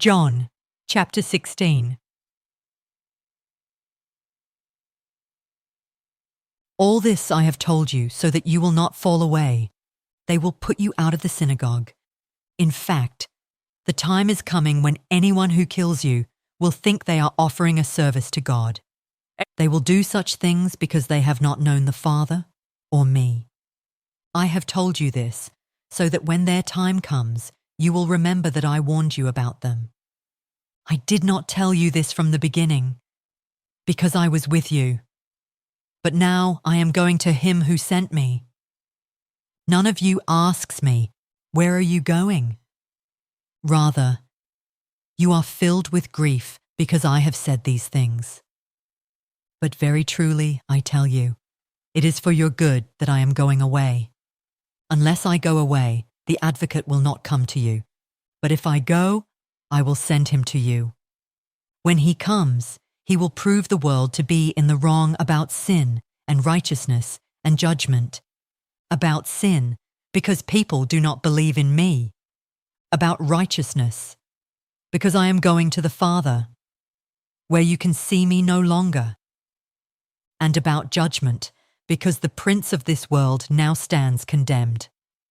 John, chapter 16. All this I have told you so that you will not fall away. They will put you out of the synagogue. In fact, the time is coming when anyone who kills you will think they are offering a service to God. They will do such things because they have not known the Father or me. I have told you this so that when their time comes, you will remember that I warned you about them. I did not tell you this from the beginning because I was with you. But now I am going to him who sent me. None of you asks me, "Where are you going?" Rather, you are filled with grief because I have said these things. But very truly, I tell you, it is for your good that I am going away. Unless I go away, the advocate will not come to you. But if I go, I will send him to you. When he comes, he will prove the world to be in the wrong about sin and righteousness and judgment. About sin, because people do not believe in me. About righteousness, because I am going to the Father, where you can see me no longer. And about judgment, because the prince of this world now stands condemned.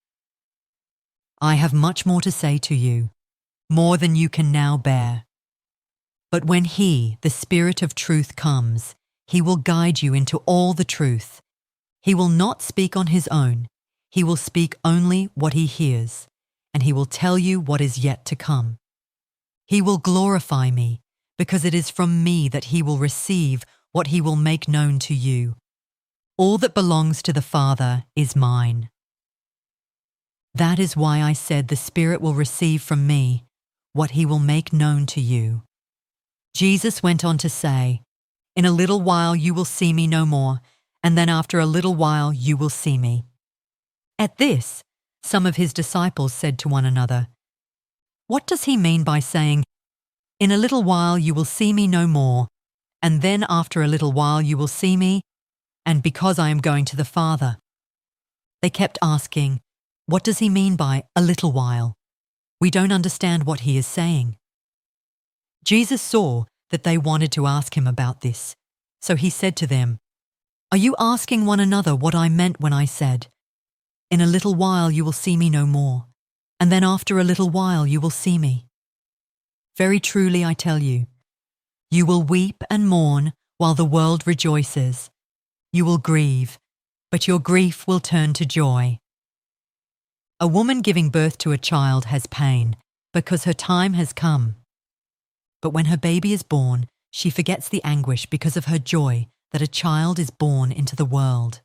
I have much more to say to you, more than you can now bear. But when he, the Spirit of truth, comes, he will guide you into all the truth. He will not speak on his own. He will speak only what he hears, and he will tell you what is yet to come. He will glorify me, because it is from me that he will receive what he will make known to you. All that belongs to the Father is mine. That is why I said the Spirit will receive from me what he will make known to you. Jesus went on to say, "In a little while you will see me no more, and then after a little while you will see me." At this, some of his disciples said to one another, "What does he mean by saying, 'In a little while you will see me no more, and then after a little while you will see me, and because I am going to the Father?'" They kept asking, "What does he mean by a little while? We don't understand what he is saying." Jesus saw that they wanted to ask him about this, so he said to them, "Are you asking one another what I meant when I said, 'In a little while you will see me no more, and then after a little while you will see me'? Very truly I tell you, you will weep and mourn while the world rejoices. You will grieve, but your grief will turn to joy. A woman giving birth to a child has pain because her time has come. But when her baby is born, she forgets the anguish because of her joy that a child is born into the world.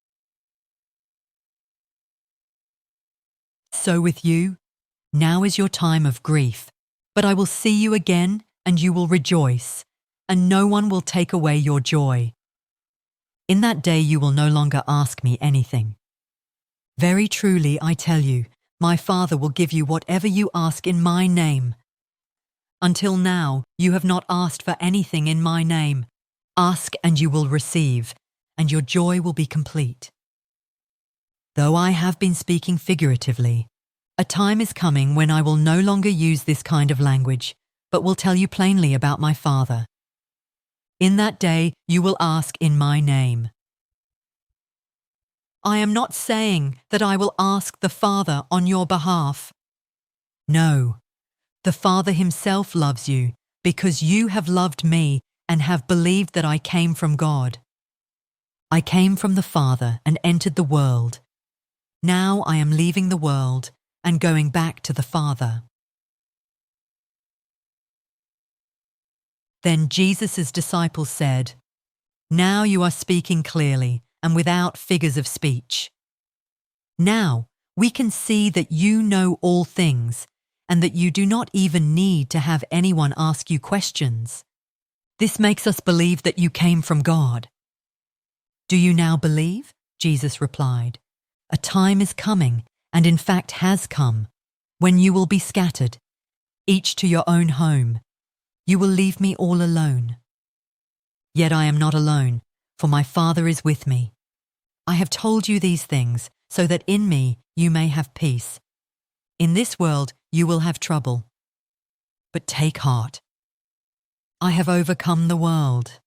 So with you, now is your time of grief, but I will see you again and you will rejoice, and no one will take away your joy. In that day you will no longer ask me anything. Very truly I tell you, my Father will give you whatever you ask in my name. Until now you have not asked for anything in my name. Ask and you will receive, and your joy will be complete. Though I have been speaking figuratively, a time is coming when I will no longer use this kind of language, but will tell you plainly about my Father. In that day you will ask in my name. I am not saying that I will ask the Father on your behalf. No, the Father himself loves you because you have loved me and have believed that I came from God. I came from the Father and entered the world. Now I am leaving the world and going back to the Father." Then Jesus' disciples said, "Now you are speaking clearly and without figures of speech. Now we can see that you know all things and that you do not even need to have anyone ask you questions. This makes us believe that you came from God." "Do you now believe?" Jesus replied. "A time is coming, and in fact has come, when you will be scattered, each to your own home. You will leave me all alone. Yet I am not alone, for my Father is with me. I have told you these things so that in me you may have peace. In this world you will have trouble. but take heart. I have overcome the world.